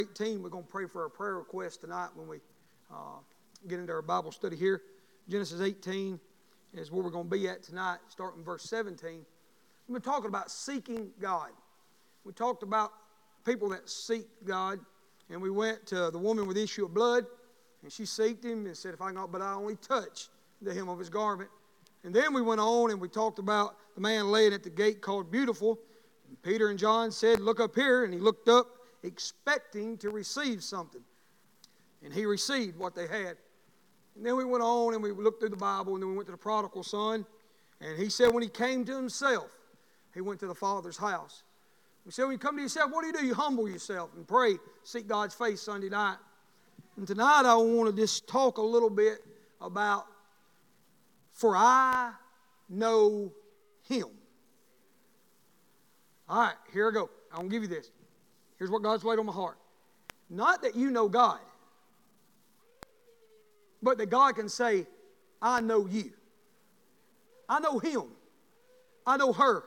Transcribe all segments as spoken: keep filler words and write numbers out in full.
eighteen, we're going to pray for a prayer request tonight when we uh, get into our Bible study here. Genesis eighteen is where we're going to be at tonight, starting verse seventeen. We've been talking about seeking God. We talked about people that seek God, and we went to the woman with the issue of blood, and she seeked him and said, if I not, but I only touch the hem of his garment. And then we went on and we talked about the man laying at the gate called Beautiful. And Peter and John said, look up here, and he looked up expecting to receive something. And he received what they had. And then we went on and we looked through the Bible, and then we went to the prodigal son. And he said when he came to himself, he went to the Father's house. We said when you come to yourself, what do you do? You humble yourself and pray, seek God's face Sunday night. And tonight I want to just talk a little bit about, for I know him. All right, here I go. I'm going to give you this. Here's what God's laid on my heart. Not that you know God, but that God can say, I know you. I know him. I know her.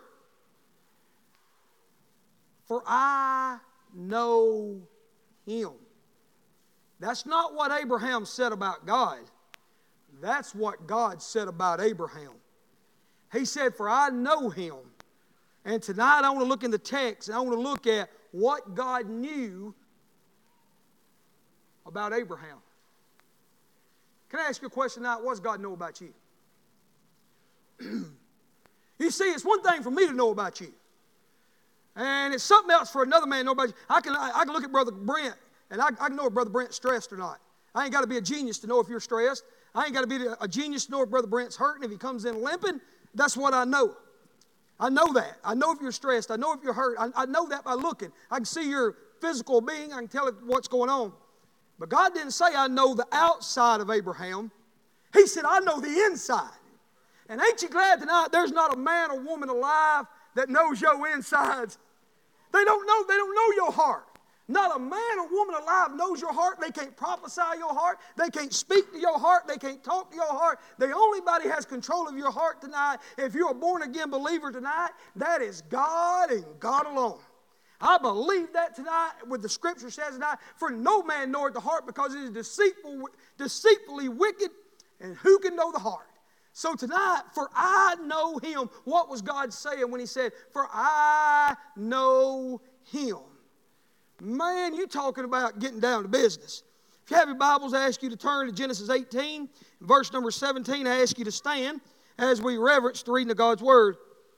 For I know him. That's not what Abraham said about God. That's what God said about Abraham. He said, for I know him. And tonight I want to look in the text, and I want to look at what God knew about Abraham. Can I ask you a question tonight? What does God know about you? You see, it's one thing for me to know about you. And it's something else for another man to know about you. I can, I, I can look at Brother Brent, and I, I can know if Brother Brent's stressed or not. I ain't got to be a genius to know if you're stressed. I ain't got to be a genius to know if Brother Brent's hurting. If he comes in limping, that's what I know. I know that. I know if you're stressed. I know if you're hurt. I, I know that by looking. I can see your physical being. I can tell it what's going on. But God didn't say I know the outside of Abraham. He said I know the inside. And ain't you glad tonight there's not a man or woman alive that knows your insides? They don't know, they don't know your heart. Not a man or woman alive knows your heart. They can't prophesy your heart. They can't speak to your heart. They can't talk to your heart. The only body has control of your heart tonight, if you're a born-again believer tonight, that is God and God alone. I believe that tonight, what the Scripture says tonight, for no man knoweth the heart because it is deceitful, deceitfully wicked, and who can know the heart? So tonight, for I know him. What was God saying when he said, for I know him? Man, you talking about getting down to business. If you have your Bibles, I ask you to turn to Genesis eighteen, verse number seventeen. I ask you to stand as we reverence the reading of God's Word.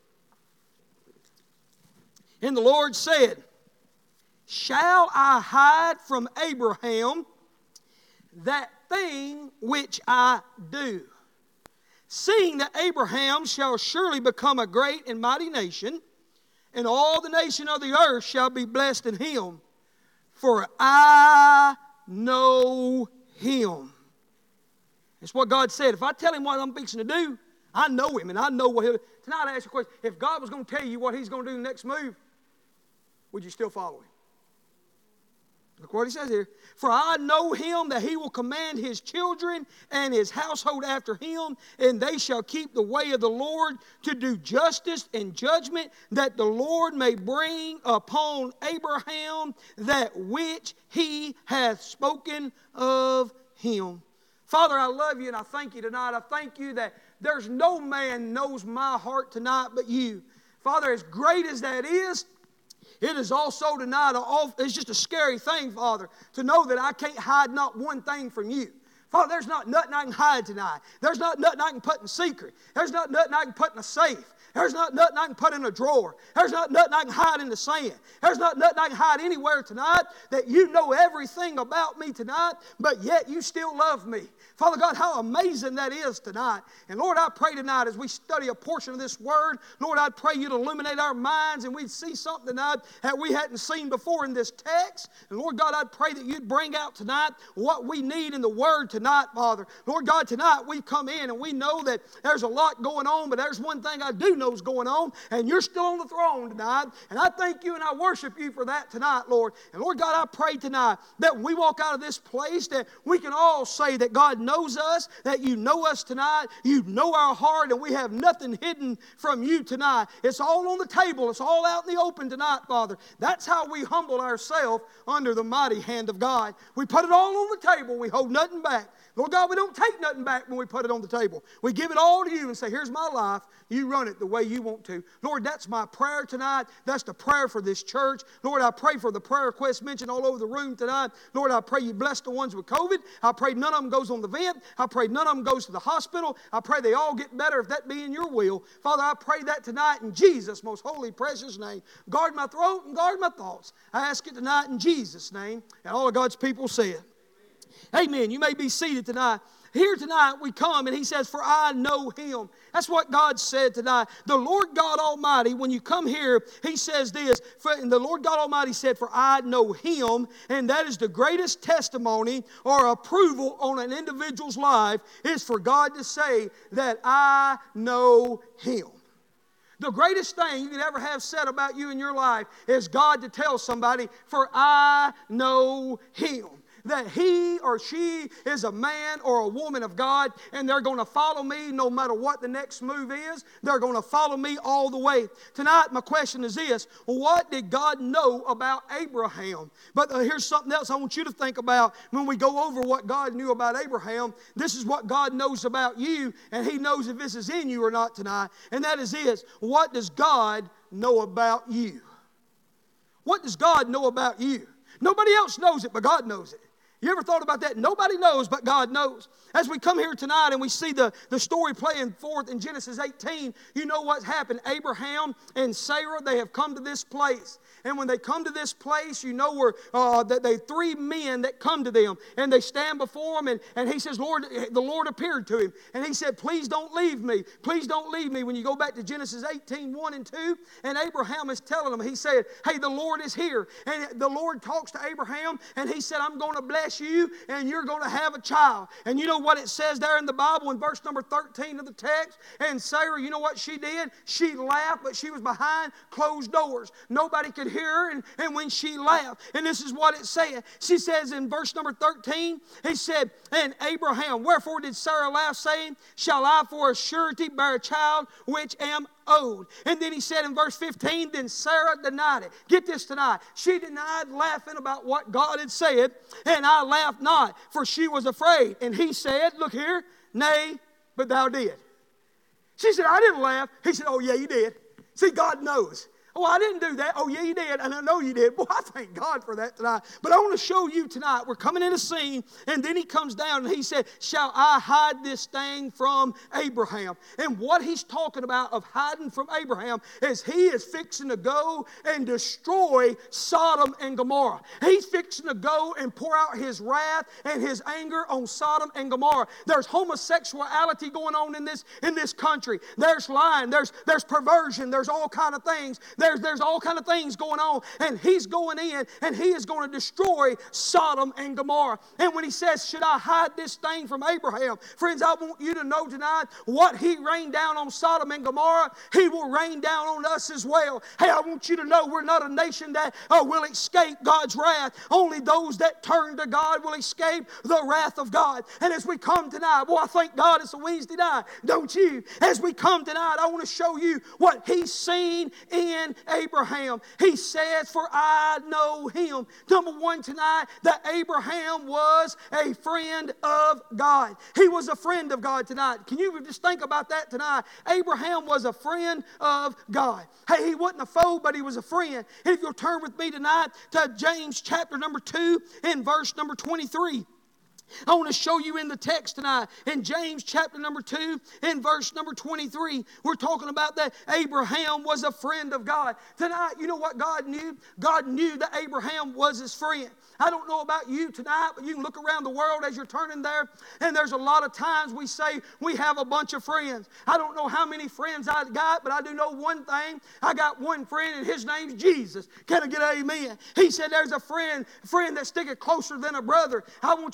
And the Lord said, shall I hide from Abraham that thing which I do? Seeing that Abraham shall surely become a great and mighty nation, and all the nation of the earth shall be blessed in him. For I know him. That's what God said. If I tell him what I'm fixing to do, I know him, and I know what he'll do. Tonight I ask you a question. If God was going to tell you what he's going to do the next move, would you still follow him? Look what he says here. For I know him that he will command his children and his household after him, and they shall keep the way of the Lord to do justice and judgment, that the Lord may bring upon Abraham that which he hath spoken of him. Father, I love you and I thank you tonight. I thank you that there's no man knows my heart tonight but you. Father, as great as that is, it is also tonight, it's just a scary thing, Father, to know that I can't hide not one thing from you. Father, there's not nothing I can hide tonight. There's not nothing I can put in secret. There's not nothing I can put in a safe. There's not nothing I can put in a drawer. There's not nothing I can hide in the sand. There's not nothing I can hide anywhere tonight, that you know everything about me tonight, but yet you still love me. Father God, how amazing that is tonight. And Lord, I pray tonight as we study a portion of this word, Lord, I pray you to illuminate our minds and we'd see something tonight that we hadn't seen before in this text. And Lord God, I pray that you'd bring out tonight what we need in the word tonight, Father. Lord God, tonight we've come in and we know that there's a lot going on, but there's one thing I do know knows going on, and you're still on the throne tonight. And I thank you and I worship you for that tonight, Lord. And Lord God, I pray tonight that when we walk out of this place, that we can all say that God knows us, that you know us tonight, you know our heart, and we have nothing hidden from you tonight. It's all on the table. It's all out in the open tonight, Father. That's how we humble ourselves under the mighty hand of God. We put it all on the table. We hold nothing back. Lord God, we don't take nothing back when we put it on the table. We give it all to you and say, here's my life. You run it the way you want to. Lord, that's my prayer tonight. That's the prayer for this church. Lord, I pray for the prayer requests mentioned all over the room tonight. Lord, I pray you bless the ones with COVID. I pray none of them goes on the vent. I pray none of them goes to the hospital. I pray they all get better if that be in your will. Father, I pray that tonight in Jesus' most holy, precious name. Guard my throat and guard my thoughts. I ask it tonight in Jesus' name. And all of God's people said, amen. You may be seated tonight. Here tonight we come and he says, for I know him. That's what God said tonight. The Lord God Almighty, when you come here, he says this, for, and the Lord God Almighty said, for I know him, and that is the greatest testimony or approval on an individual's life is for God to say that I know him. The greatest thing you could ever have said about you in your life is God to tell somebody, for I know him. That he or she is a man or a woman of God, and they're going to follow me no matter what the next move is. They're going to follow me all the way. Tonight, my question is this. What did God know about Abraham? But uh, here's something else I want you to think about when we go over what God knew about Abraham. This is what God knows about you, and he knows if this is in you or not tonight. And that is this. What does God know about you? What does God know about you? Nobody else knows it, but God knows it. You ever thought about that? Nobody knows, but God knows. As we come here tonight and we see the, the story playing forth in Genesis eighteen, you know what's happened. Abraham and Sarah, they have come to this place. And when they come to this place, you know where uh, that they three men that come to them. And they stand before him, and, and he says, Lord, the Lord appeared to him. And he said, please don't leave me. Please don't leave me. When you go back to Genesis eighteen, one and two, and Abraham is telling them, he said, hey, the Lord is here. And the Lord talks to Abraham, and he said, I'm going to bless you, and you're going to have a child. And you know what it says there in the Bible in verse number thirteen of the text? And Sarah, you know what she did? She laughed, but she was behind closed doors. Nobody could hear her, and, and when she laughed, and this is what it said. She says in verse number thirteen, he said, and Abraham, wherefore did Sarah laugh, saying, shall I for a surety bear a child which am old? And then he said in verse fifteen, then Sarah denied it. Get this tonight. She denied laughing about what God had said, and I laughed not, for she was afraid. And he said, look here, nay, but thou did. She said, I didn't laugh. He said, oh yeah, you did. See, God knows. Oh, I didn't do that. Oh, yeah, you did. And I know you did. Boy, I thank God for that tonight. But I want to show you tonight. We're coming in a scene, and then he comes down, and he said, shall I hide this thing from Abraham? And what he's talking about of hiding from Abraham is he is fixing to go and destroy Sodom and Gomorrah. He's fixing to go and pour out his wrath and his anger on Sodom and Gomorrah. There's homosexuality going on in this, in this country. There's lying. There's, there's perversion. There's all kind of things. There's, there's all kind of things going on, and he's going in, and he is going to destroy Sodom and Gomorrah. And when he says, should I hide this thing from Abraham? Friends, I want you to know tonight, what he rained down on Sodom and Gomorrah, he will rain down on us as well. Hey, I want you to know we're not a nation that uh, will escape God's wrath. Only those that turn to God will escape the wrath of God. And as we come tonight, boy, I thank God it's a Wednesday night, don't you? As we come tonight, I want to show you what he's seen in Abraham. He says, for I know him. Number one tonight, that Abraham was a friend of God. He was a friend of God tonight. Can you just think about that tonight? Abraham was a friend of God. Hey, he wasn't a foe, but he was a friend. And if you'll turn with me tonight to James chapter number two and verse number twenty-three. I want to show you in the text tonight in James chapter number two and verse number twenty-three. We're talking about that Abraham was a friend of God. Tonight, you know what God knew? God knew that Abraham was his friend. I don't know about you tonight, but you can look around the world as you're turning there, and there's a lot of times we say we have a bunch of friends. I don't know how many friends I got, but I do know one thing. I got one friend, and his name's Jesus. Can I get an amen? He said there's a friend, a friend that's sticking closer than a brother. I want you to know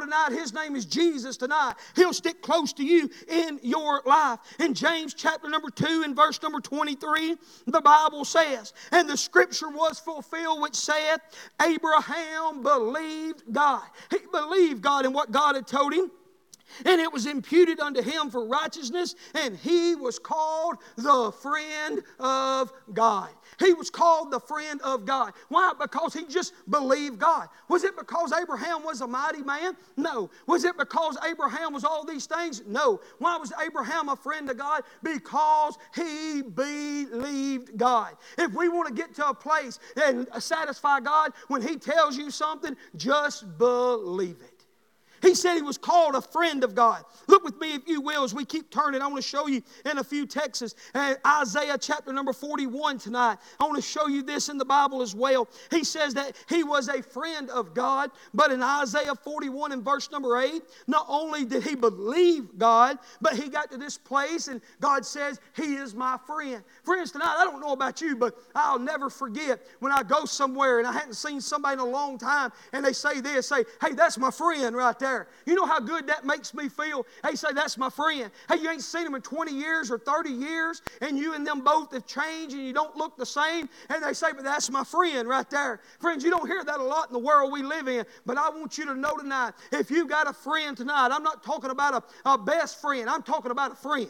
tonight his name is Jesus tonight. He'll stick close to you in your life. In James chapter number two and verse number twenty-three, the Bible says, and the scripture was fulfilled which saith, Abraham believed God. He believed God in what God had told him. And it was imputed unto him for righteousness, and he was called the friend of God. He was called the friend of God. Why? Because he just believed God. Was it because Abraham was a mighty man? No. Was it because Abraham was all these things? No. Why was Abraham a friend of God? Because he believed God. If we want to get to a place and satisfy God when he tells you something, just believe it. He said he was called a friend of God. Look with me, if you will, as we keep turning. I want to show you in a few texts. Uh, Isaiah chapter number forty-one tonight. I want to show you this in the Bible as well. He says that he was a friend of God. But in Isaiah forty-one and verse number eight, not only did he believe God, but he got to this place and God says, he is my friend. Friends, tonight, I don't know about you, but I'll never forget when I go somewhere and I hadn't seen somebody in a long time and they say this, say, hey, that's my friend right there. You know how good that makes me feel? Hey, say, that's my friend. Hey, you ain't seen him in twenty years or thirty years, and you and them both have changed, and you don't look the same, and they say, but that's my friend right there. Friends, you don't hear that a lot in the world we live in, but I want you to know tonight, if you've got a friend tonight, I'm not talking about a, a best friend. I'm talking about a friend.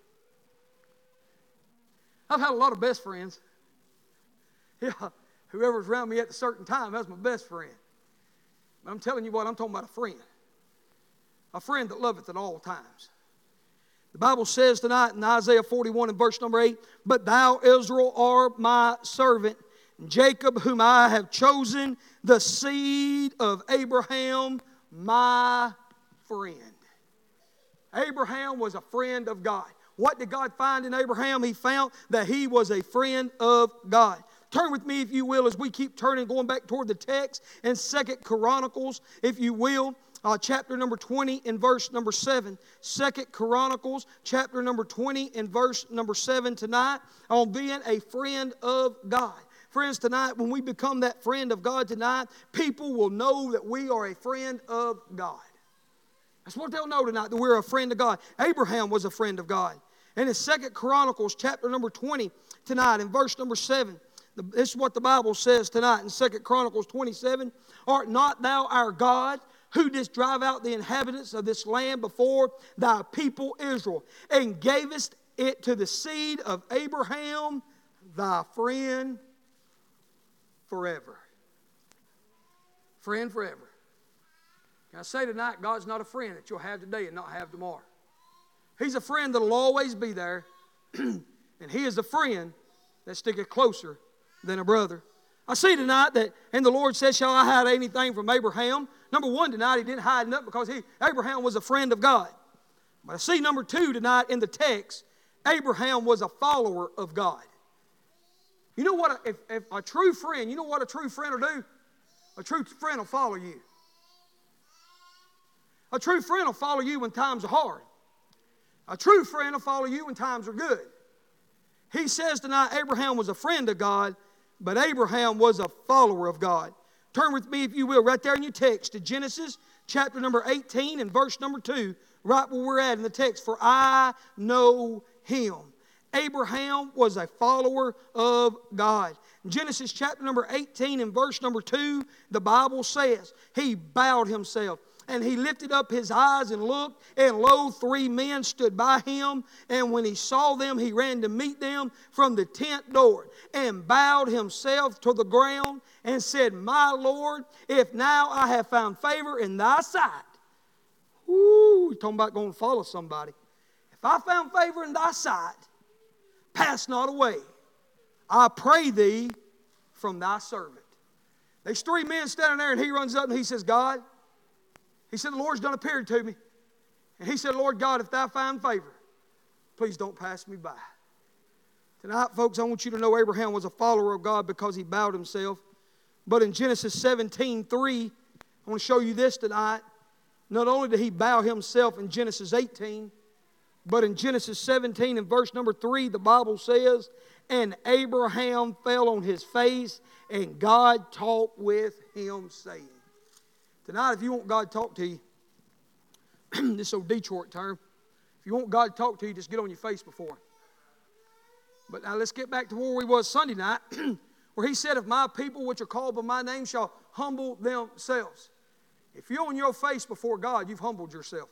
I've had a lot of best friends. Yeah, whoever's around me at a certain time, that's my best friend. But I'm telling you what, I'm talking about a friend. A friend that loveth at all times. The Bible says tonight in Isaiah forty-one and verse number eight, but thou, Israel, art my servant, Jacob, whom I have chosen, the seed of Abraham, my friend. Abraham was a friend of God. What did God find in Abraham? He found that he was a friend of God. Turn with me, if you will, as we keep turning, going back toward the text in Second Chronicles, if you will. Uh, chapter number twenty and verse number seven. Second Chronicles, chapter number twenty and verse number seven tonight on being a friend of God. Friends, tonight, when we become that friend of God tonight, people will know that we are a friend of God. That's what they'll know tonight, that we're a friend of God. Abraham was a friend of God. And in Second Chronicles, chapter number twenty tonight, in verse number seven, this is what the Bible says tonight in Second Chronicles twenty-seven. Art not thou our God, who didst drive out the inhabitants of this land before thy people Israel, and gavest it to the seed of Abraham, thy friend forever. Friend forever. Can I say tonight, God's not a friend that you'll have today and not have tomorrow. He's a friend that'll always be there, and He is a friend that sticketh closer than a brother. I see tonight that, and the Lord says, shall I hide anything from Abraham? Number one tonight, he didn't hide nothing because he, Abraham was a friend of God. But I see number two tonight in the text, Abraham was a follower of God. You know what, if, if a true friend, you know what a true friend will do? A true friend will follow you. A true friend will follow you when times are hard. A true friend will follow you when times are good. He says tonight, Abraham was a friend of God, but Abraham was a follower of God. Turn with me, if you will, right there in your text to Genesis chapter number eighteen and verse number two, right where we're at in the text. For I know him. Abraham was a follower of God. In Genesis chapter number eighteen and verse number two, the Bible says, he bowed himself. And he lifted up his eyes and looked, and lo, three men stood by him. And when he saw them, he ran to meet them from the tent door, and bowed himself to the ground, and said, my Lord, if now I have found favor in thy sight. Woo, he's talking about going to follow somebody. If I found favor in thy sight, pass not away, I pray thee, from thy servant. There's three men standing there, and he runs up and he says, God, he said, the Lord's done appeared to me. And he said, Lord God, if thou find favor, please don't pass me by. Tonight, folks, I want you to know Abraham was a follower of God because he bowed himself. But in Genesis seventeen three, I want to show you this tonight. Not only did he bow himself in Genesis eighteen, but in Genesis seventeen and verse number three, the Bible says, and Abraham fell on his face, and God talked with him, saying. Tonight, if you want God to talk to you, this old Detroit term. If you want God to talk to you, just get on your face before him. But now let's get back to where we was Sunday night, where he said, if my people which are called by my name shall humble themselves. If you're on your face before God, you've humbled yourself.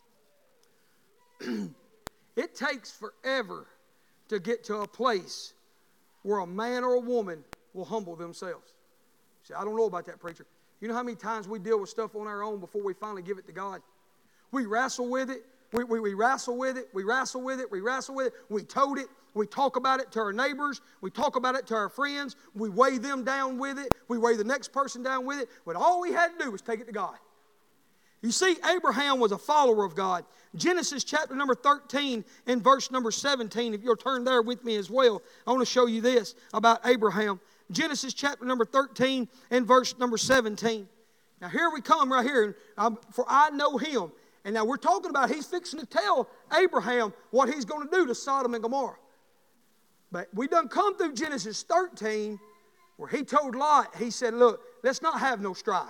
It takes forever to get to a place where a man or a woman will humble themselves. See, I don't know about that, preacher. You know how many times we deal with stuff on our own before we finally give it to God? We wrestle with it. We, we, we wrestle with it. We wrestle with it. We wrestle with it. We tote it. We talk about it to our neighbors. We talk about it to our friends. We weigh them down with it. We weigh the next person down with it. But all we had to do was take it to God. You see, Abraham was a follower of God. Genesis chapter number thirteen and verse number seventeen, if you'll turn there with me as well, I want to show you this about Abraham. Genesis chapter number thirteen and verse number seventeen. Now here we come right here. And, um, for I know him. And now we're talking about he's fixing to tell Abraham what he's going to do to Sodom and Gomorrah. But we done come through Genesis thirteen where he told Lot, he said, look, let's not have no strife.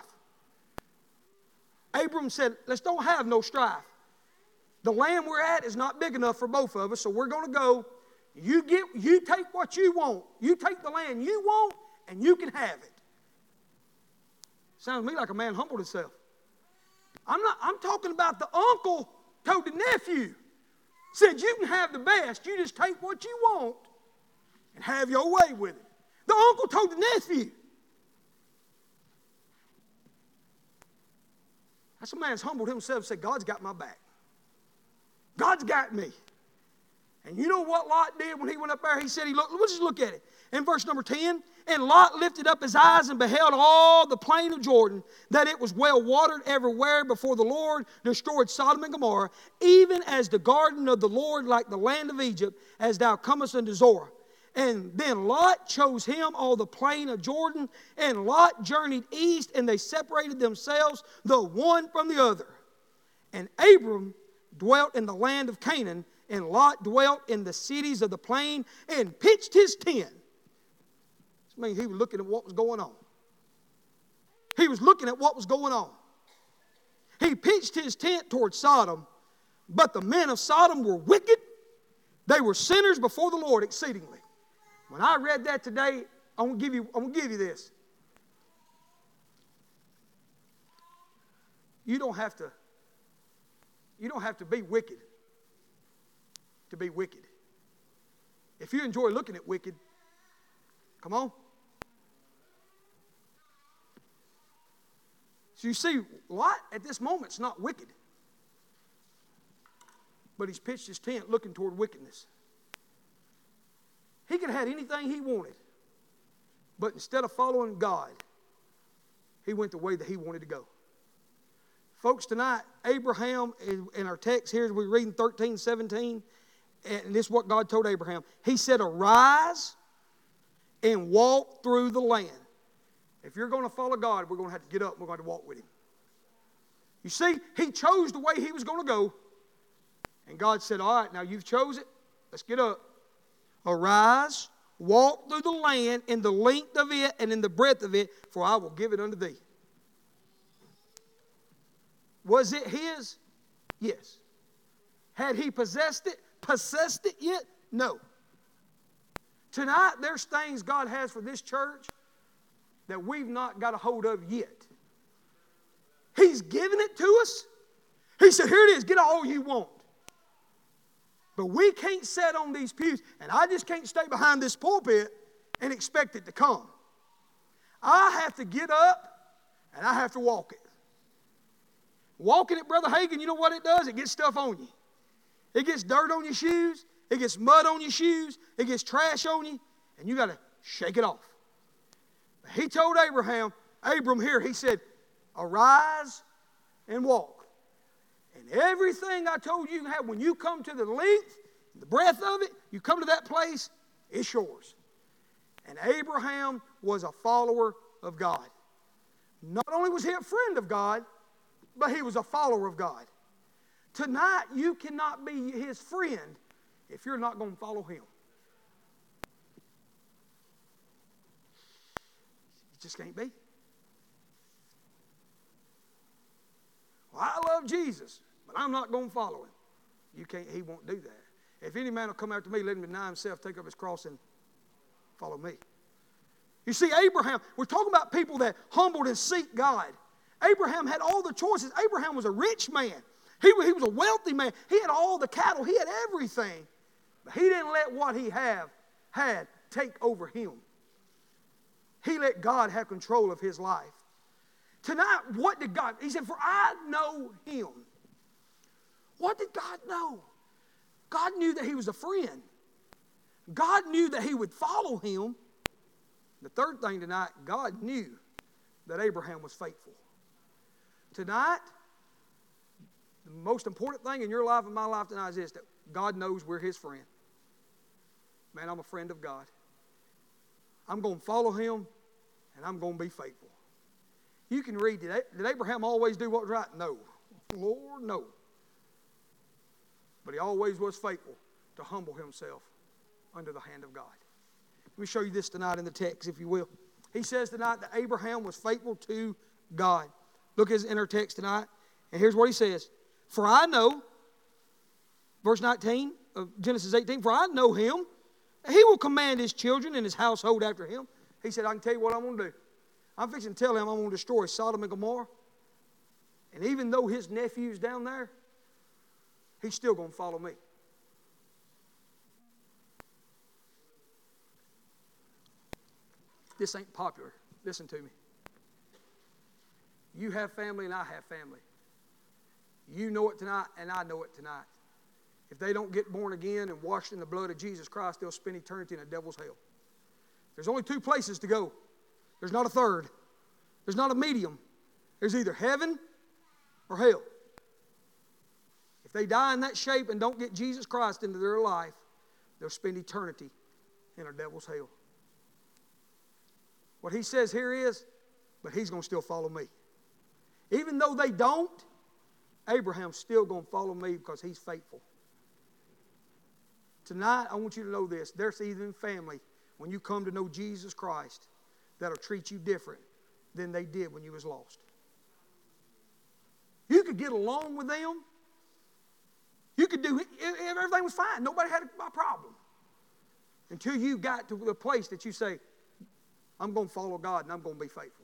Abram said, let's don't have no strife. The land we're at is not big enough for both of us, so we're going to go. You get, you take what you want. You take the land you want, and you can have it. Sounds to me like a man humbled himself. I'm not. I'm talking about the uncle told the nephew, said you can have the best. You just take what you want and have your way with it. The uncle told the nephew. That's a man's humbled himself and said, God's got my back. God's got me. And you know what Lot did when he went up there? He said, he looked, let's just look at it. In verse number ten, and Lot lifted up his eyes and beheld all the plain of Jordan, that it was well watered everywhere before the Lord destroyed Sodom and Gomorrah, even as the garden of the Lord, like the land of Egypt, as thou comest unto Zoar. And then Lot chose him all the plain of Jordan, and Lot journeyed east, and they separated themselves the one from the other. And Abram dwelt in the land of Canaan, and Lot dwelt in the cities of the plain, and pitched his tent. This means he was looking at what was going on. He was looking at what was going on. He pitched his tent toward Sodom, but the men of Sodom were wicked. They were sinners before the Lord exceedingly. When I read that today, I'm going to give you, I'm going to give you this. You don't have to, you don't have to be wicked to be wicked. If you enjoy looking at wicked, come on. So you see, Lot at this moment is not wicked. But he's pitched his tent looking toward wickedness. He could have had anything he wanted. But instead of following God, he went the way that he wanted to go. Folks, tonight, Abraham, in our text here, as we read in thirteen, seventeen, and this is what God told Abraham. He said, arise and walk through the land. If you're going to follow God, we're going to have to get up and we're going to walk with him. You see, he chose the way he was going to go. And God said, all right, now you've chose it. Let's get up. Arise, walk through the land in the length of it and in the breadth of it, for I will give it unto thee. Was it his? Yes. Had he possessed it? Possessed it yet? No. Tonight, there's things God has for this church that we've not got a hold of yet. He's given it to us. He said, here it is, get all you want. But we can't sit on these pews, and I just can't stay behind this pulpit and expect it to come. I have to get up, and I have to walk it. Walking it, Brother Hagin, you know what it does? It gets stuff on you. It gets dirt on your shoes. It gets mud on your shoes. It gets trash on you, and you got to shake it off. He told Abraham, Abram here, he said, arise and walk. And everything I told you you can have, when you come to the length, the breadth of it, you come to that place, it's yours. And Abraham was a follower of God. Not only was he a friend of God, but he was a follower of God. Tonight, you cannot be his friend if you're not going to follow him. It just can't be. Well, I love Jesus, but I'm not going to follow him. You can't, he won't do that. If any man will come after me, let him deny himself, take up his cross, and follow me. You see, Abraham, we're talking about people that humbled and seek God. Abraham had all the choices. Abraham was a rich man. He, he was a wealthy man. He had all the cattle. He had everything. But he didn't let what he have, had take over him. He let God have control of his life. Tonight, what did God, he said, for I know him. What did God know? God knew that he was a friend. God knew that he would follow him. The third thing tonight, God knew that Abraham was faithful. Tonight, the most important thing in your life and my life tonight is this, that God knows we're his friend. Man, I'm a friend of God. I'm going to follow him, and I'm going to be faithful. You can read, did Abraham always do what was right? No. Lord, no. But he always was faithful to humble himself under the hand of God. Let me show you this tonight in the text, if you will. He says tonight that Abraham was faithful to God. Look at in our text tonight, and here's what he says. For I know, verse nineteen of Genesis eighteen, for I know him, he will command his children and his household after him. He said, I can tell you what I'm going to do. I'm fixing to tell him I'm going to destroy Sodom and Gomorrah. And even though his nephew's down there, he's still going to follow me. This ain't popular. Listen to me. You have family and I have family. You know it tonight and I know it tonight. If they don't get born again and washed in the blood of Jesus Christ, they'll spend eternity in a devil's hell. There's only two places to go. There's not a third. There's not a medium. There's either heaven or hell. If they die in that shape and don't get Jesus Christ into their life, they'll spend eternity in a devil's hell. What he says here is, but he's going to still follow me. Even though they don't, Abraham's still going to follow me because he's faithful. Tonight, I want you to know this. There's even family, when you come to know Jesus Christ, that'll treat you different than they did when you was lost. You could get along with them. You could do, everything was fine. Nobody had a problem. Until you got to the place that you say, I'm going to follow God and I'm going to be faithful.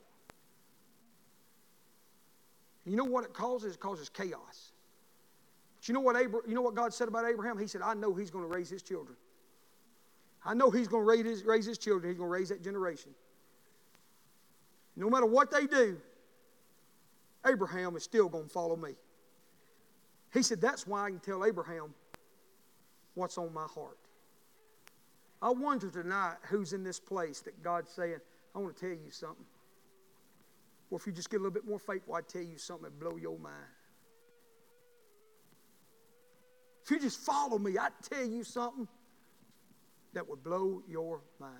You know what it causes? It causes chaos. But you know what Abra- you know what God said about Abraham? He said, I know he's going to raise his children. I know he's going to raise his, raise his children. He's going to raise that generation. No matter what they do, Abraham is still going to follow me. He said, that's why I can tell Abraham what's on my heart. I wonder tonight who's in this place that God's saying, I want to tell you something. Or if you just get a little bit more faithful, I'd tell you something that blow your mind. If you just follow me, I'd tell you something that would blow your mind.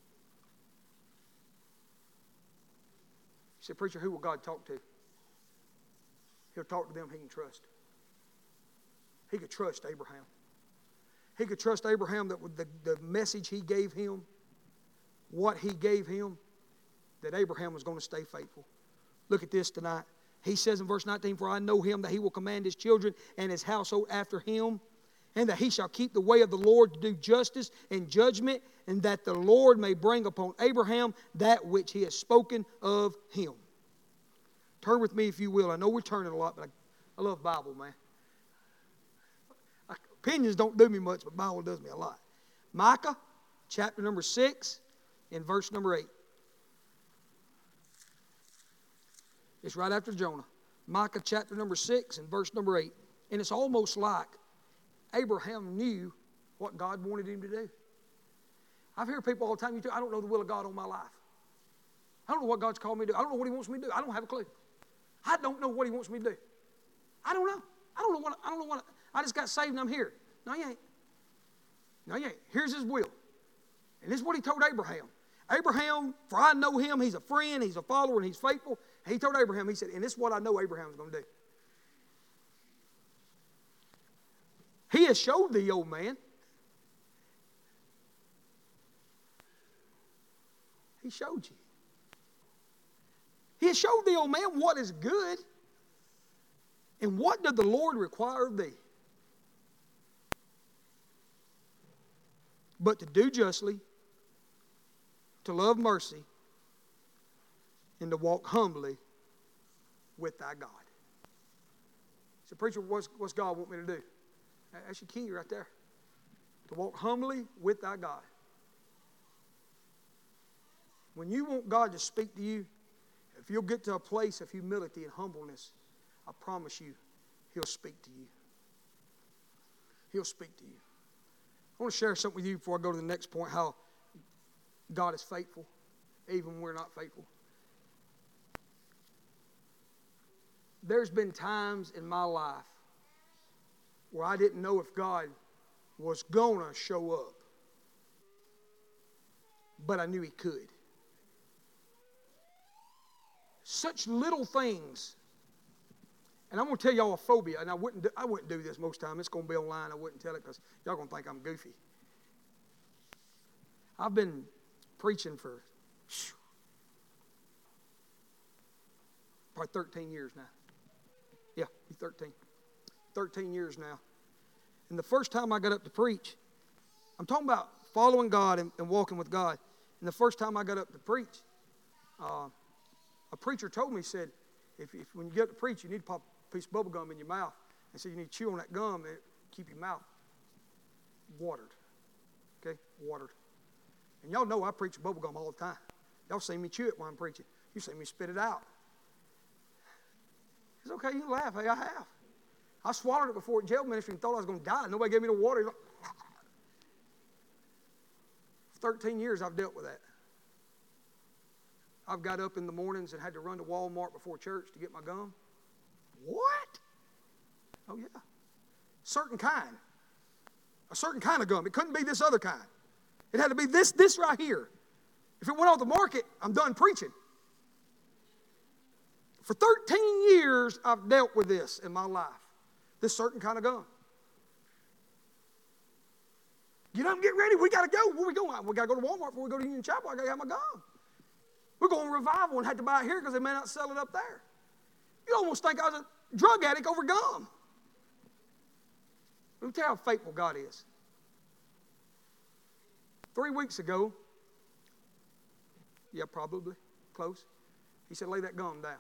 You say, preacher, who will God talk to? He'll talk to them he can trust. He could trust Abraham. He could trust Abraham that with the, the message he gave him, what he gave him, that Abraham was going to stay faithful. Look at this tonight. He says in verse nineteen, for I know him that he will command his children and his household after him, and that he shall keep the way of the Lord to do justice and judgment, and that the Lord may bring upon Abraham that which he has spoken of him. Turn with me if you will. I know we're turning a lot, but I, I love Bible, man. Opinions don't do me much, but Bible does me a lot. Micah, chapter number six, in verse number eight. It's right after Jonah. Micah chapter number six and verse number eight. And it's almost like Abraham knew what God wanted him to do. I've heard people all the time, you too, I don't know the will of God on my life. I don't know what God's called me to do. I don't know what he wants me to do. I don't have a clue. I don't know what he wants me to do. I don't know. I don't know what, I don't know what, I just got saved and I'm here. No, you ain't. No, you ain't. Here's his will. And this is what he told Abraham. Abraham, for I know him, he's a friend, he's a follower, and he's faithful. And he told Abraham, he said, and this is what I know Abraham's going to do. He has showed thee, old man. He showed you. He has showed thee, old man, what is good. And what did the Lord require of thee? But to do justly, to love mercy, and to walk humbly with thy God. So, preacher, what's, what's God want me to do? That's your key right there. To walk humbly with thy God. When you want God to speak to you, if you'll get to a place of humility and humbleness, I promise you, He'll speak to you. He'll speak to you. I want to share something with you before I go to the next point, how God is faithful, even when we're not faithful. There's been times in my life where I didn't know if God was going to show up, but I knew He could. Such little things. And I'm going to tell y'all a phobia, and I wouldn't do, I wouldn't do this most time. It's going to be online. I wouldn't tell it because y'all going to think I'm goofy. I've been preaching for whew, probably thirteen years now. Yeah, thirteen. thirteen years now. And the first time I got up to preach, I'm talking about following God and, and walking with God. And the first time I got up to preach, uh, a preacher told me, he said, if, if when you get up to preach, you need to pop a piece of bubble gum in your mouth. And so you need to chew on that gum and keep your mouth watered. Okay, watered. And y'all know I preach bubble gum all the time. Y'all see me chew it while I'm preaching. You see me spit it out. It's okay, you can laugh. Hey, I have. I swallowed it before in jail ministry and thought I was going to die. Nobody gave me the water. For thirteen years I've dealt with that. I've got up in the mornings and had to run to Walmart before church to get my gum. What? Oh, yeah. Certain kind. A certain kind of gum. It couldn't be this other kind. It had to be this, this right here. If it went off the market, I'm done preaching. For thirteen years, I've dealt with this in my life. This certain kind of gum. Get up and get ready. We got to go. Where we going? We got to go to Walmart before we go to Union Chapel. I got to have my gum. We're going to revival and had to buy it here because they may not sell it up there. You almost think I was a drug addict over gum. Let me tell you how faithful God is. Three weeks ago, yeah, probably, close, He said, lay that gum down.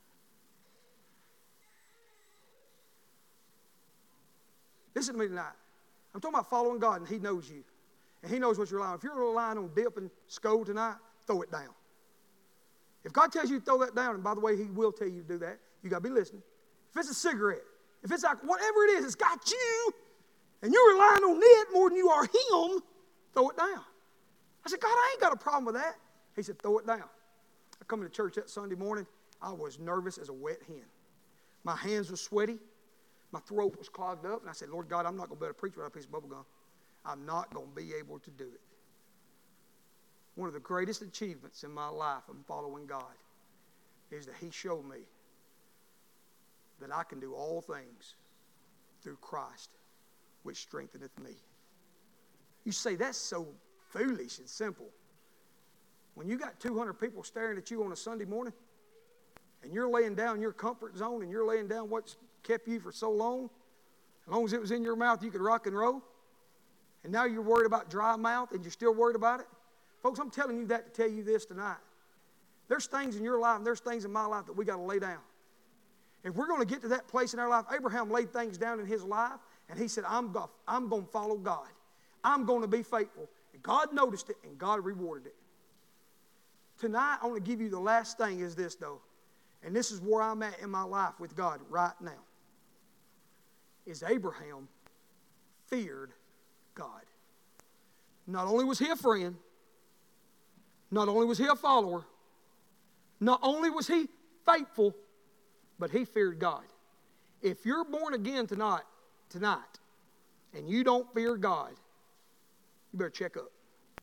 Listen to me tonight. I'm talking about following God, and He knows you. And He knows what you're relying on. If you're relying on dip and SCO tonight, throw it down. If God tells you to throw that down, and by the way, He will tell you to do that, you got to be listening. If it's a cigarette, if it's like whatever it is, it's got you, and you're relying on it more than you are Him, throw it down. I said, God, I ain't got a problem with that. He said, throw it down. I come to church that Sunday morning. I was nervous as a wet hen. My hands were sweaty. My throat was clogged up. And I said, Lord God, I'm not going to be able to preach without a piece of bubble gum. I'm not going to be able to do it. One of the greatest achievements in my life in following God is that He showed me that I can do all things through Christ, which strengtheneth me. You say, that's so foolish and simple. When you got two hundred people staring at you on a Sunday morning, and you're laying down your comfort zone, and you're laying down what's kept you for so long, as long as it was in your mouth, you could rock and roll, and now you're worried about dry mouth, and you're still worried about it. Folks, I'm telling you that to tell you this tonight. There's things in your life, and there's things in my life that we got to lay down. If we're going to get to that place in our life, Abraham laid things down in his life, and he said, I'm going, I'm going to follow God. I'm going to be faithful. And God noticed it, and God rewarded it. Tonight, I want to give you the last thing is this, though. And this is where I'm at in my life with God right now. Is Abraham feared God. Not only was he a friend, not only was he a follower, not only was he faithful, but he feared God. If you're born again tonight, tonight, and you don't fear God, you better check up.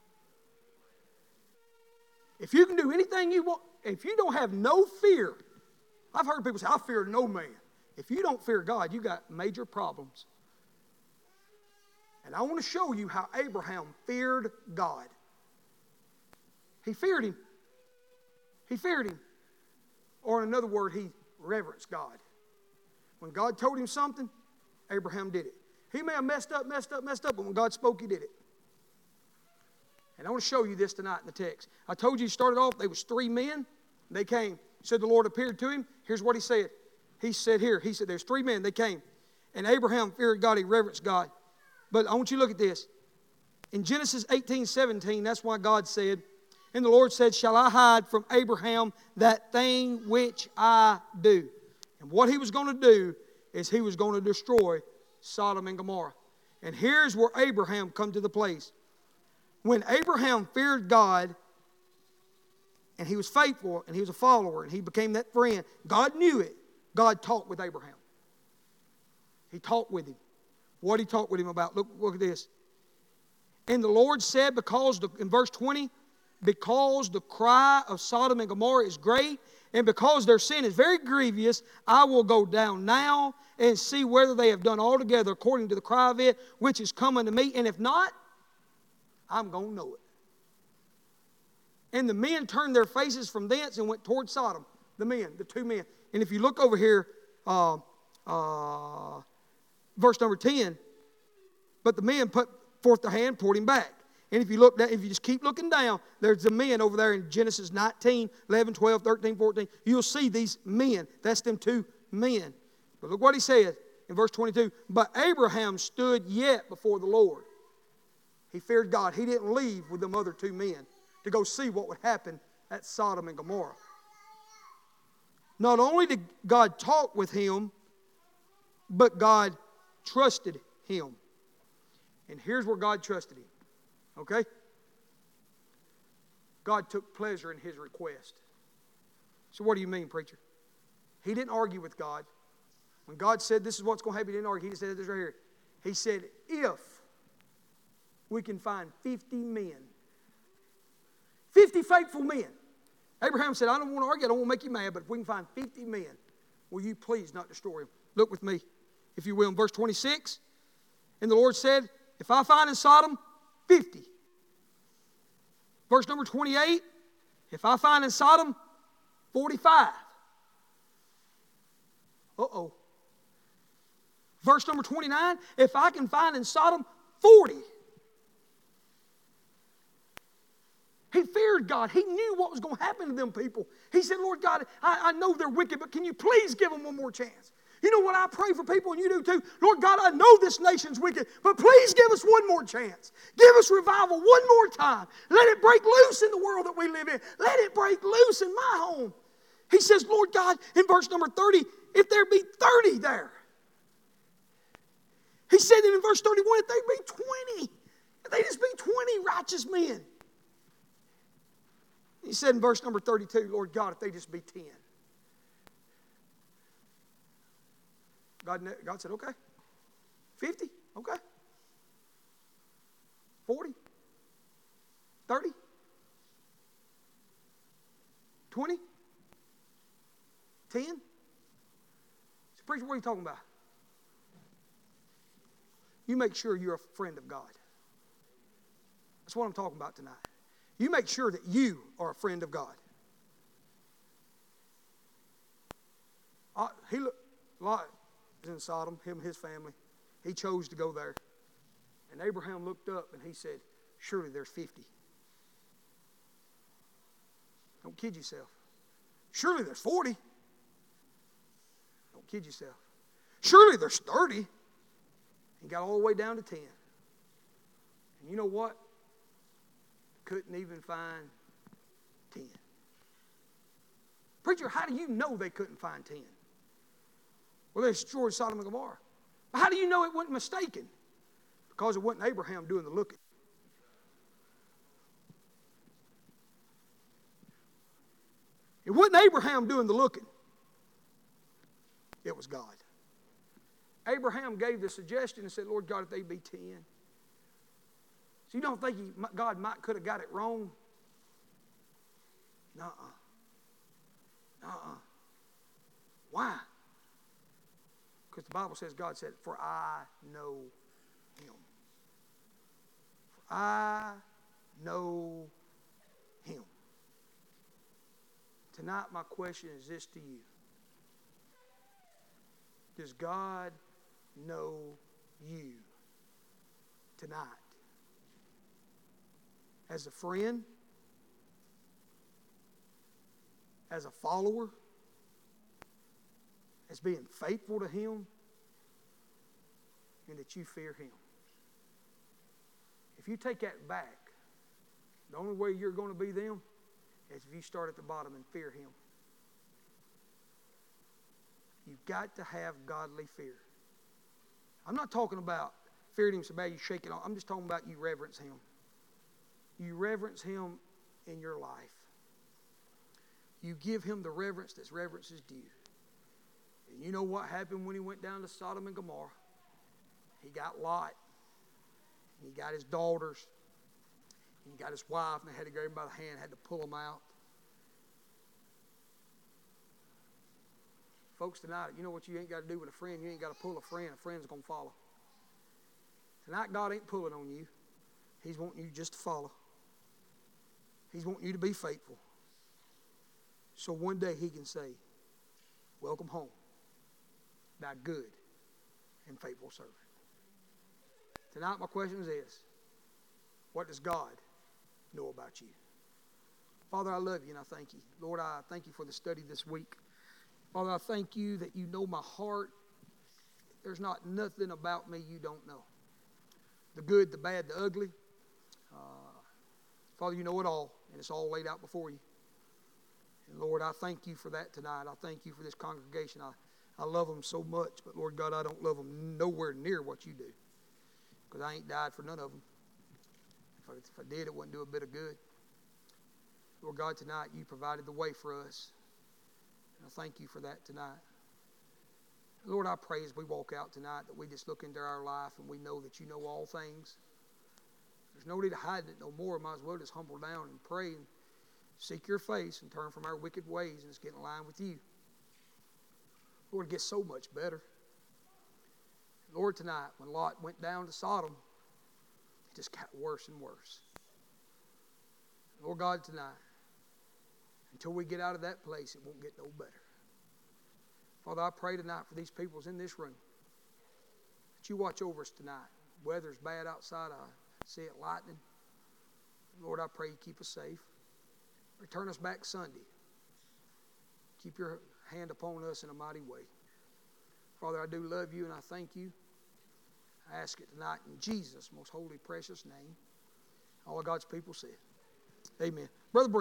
If you can do anything you want, if you don't have no fear, I've heard people say, I fear no man. If you don't fear God, you got major problems. And I want to show you how Abraham feared God. He feared Him. He feared Him. Or in another word, he reverenced God. When God told him something, Abraham did it. He may have messed up, messed up, messed up, but when God spoke, he did it. And I want to show you this tonight in the text. I told you, he started off, there was three men. They came. He said the Lord appeared to him. Here's what he said. He said here, he said there's three men. They came. And Abraham feared God. He reverenced God. But I want you to look at this. In Genesis eighteen seventeen, that's why God said, and the Lord said, shall I hide from Abraham that thing which I do? And what he was going to do is he was going to destroy Sodom and Gomorrah. And here's where Abraham come to the place. When Abraham feared God, and he was faithful, and he was a follower, and he became that friend, God knew it. God talked with Abraham. He talked with him. What did he talk with him about? Look, look at this. And the Lord said, because, the, in verse twenty, because the cry of Sodom and Gomorrah is great, and because their sin is very grievous, I will go down now and see whether they have done altogether according to the cry of it, which is coming to me. And if not, I'm going to know it. And the men turned their faces from thence and went toward Sodom. The men, the two men. And if you look over here, uh, uh, verse number ten, but the men put forth their hand, poured him back. And if you look down, if you just keep looking down, there's the men over there in Genesis nineteen, eleven, twelve, thirteen, fourteen. You'll see these men. That's them two men. But look what he says in verse twenty-two. But Abraham stood yet before the Lord. He feared God. He didn't leave with them other two men to go see what would happen at Sodom and Gomorrah. Not only did God talk with him, but God trusted him. And here's where God trusted him. Okay? God took pleasure in his request. So what do you mean, preacher? He didn't argue with God. When God said this is what's going to happen, he didn't argue. He said this right here. He said, if we can find fifty men, fifty faithful men. Abraham said, I don't want to argue, I don't want to make you mad, but if we can find fifty men, will you please not destroy them? Look with me, if you will, in verse twenty-six. And the Lord said, if I find in Sodom fifty. Verse number twenty-eight, if I find in Sodom forty-five. Uh-oh. Verse number twenty-nine, if I can find in Sodom forty. He feared God. He knew what was going to happen to them people. He said, Lord God, I, I know they're wicked, but can you please give them one more chance? You know what I pray for people, and you do too? Lord God, I know this nation's wicked, but please give us one more chance. Give us revival one more time. Let it break loose in the world that we live in. Let it break loose in my home. He says, Lord God, in verse number thirty, if there be thirty there. He said that in verse thirty-one, if there be twenty, if they just be twenty righteous men. He said in verse number thirty-two, Lord God, if they just be ten. God, God said, okay. fifty, okay. forty, thirty, twenty, ten. So, preacher, what are you talking about? You make sure you're a friend of God. That's what I'm talking about tonight. You make sure that you are a friend of God. Uh, he looked, Lot was in Sodom, him and his family. He chose to go there. And Abraham looked up and he said, surely there's fifty. Don't kid yourself. Surely there's forty. Don't kid yourself. Surely there's thirty. He got all the way down to ten. And you know what? Couldn't even find ten. Preacher, how do you know they couldn't find ten? Well, they destroyed Sodom and Gomorrah. How do you know it wasn't mistaken? Because it wasn't Abraham doing the looking. It wasn't Abraham doing the looking. It was God. Abraham gave the suggestion and said, Lord God, if they be ten. So you don't think he, God might could have got it wrong? Nuh-uh. Nuh-uh. Why? Because the Bible says, God said, for I know him. For I know him. Tonight my question is this to you. Does God know you tonight? As a friend? As a follower? As being faithful to Him? And that you fear Him? If you take that back, the only way you're going to be them is if you start at the bottom and fear Him. You've got to have godly fear. I'm not talking about fearing Him so bad you shake it off. I'm just talking about you reverence Him. You reverence Him in your life. You give Him the reverence that's reverence is due. And you know what happened when He went down to Sodom and Gomorrah? He got Lot. And he got his daughters. And he got his wife. And they had to grab him by the hand, had to pull him out. Folks, tonight, you know what you ain't got to do with a friend? You ain't got to pull a friend. A friend's going to follow. Tonight, God ain't pulling on you. He's wanting you just to follow. He's wanting you to be faithful. So one day He can say, welcome home, thou good and faithful servant. Tonight, my question is this. What does God know about you? Father, I love you and I thank you. Lord, I thank you for the study this week. Father, I thank you that you know my heart. There's not nothing about me you don't know. The good, the bad, the ugly. Uh, Father, you know it all, and it's all laid out before you. And Lord, I thank you for that tonight. I thank you for this congregation. I, I love them so much, but Lord God, I don't love them nowhere near what you do. Because I ain't died for none of them. If I, if I did, it wouldn't do a bit of good. Lord God, tonight you provided the way for us. And I thank you for that tonight. Lord, I pray as we walk out tonight that we just look into our life and we know that you know all things. There's no need to hide it no more. Might as well just humble down and pray and seek your face and turn from our wicked ways and just get in line with you. Lord, it gets so much better. Lord, tonight, when Lot went down to Sodom, it just got worse and worse. Lord God, tonight, until we get out of that place, it won't get no better. Father, I pray tonight for these peoples in this room that you watch over us tonight. Weather's bad outside. I see it lightning. Lord, I pray you keep us safe. Return us back Sunday. Keep your hand upon us in a mighty way. Father, I do love you and I thank you. I ask it tonight in Jesus' most holy, precious name. All of God's people said, amen. Brother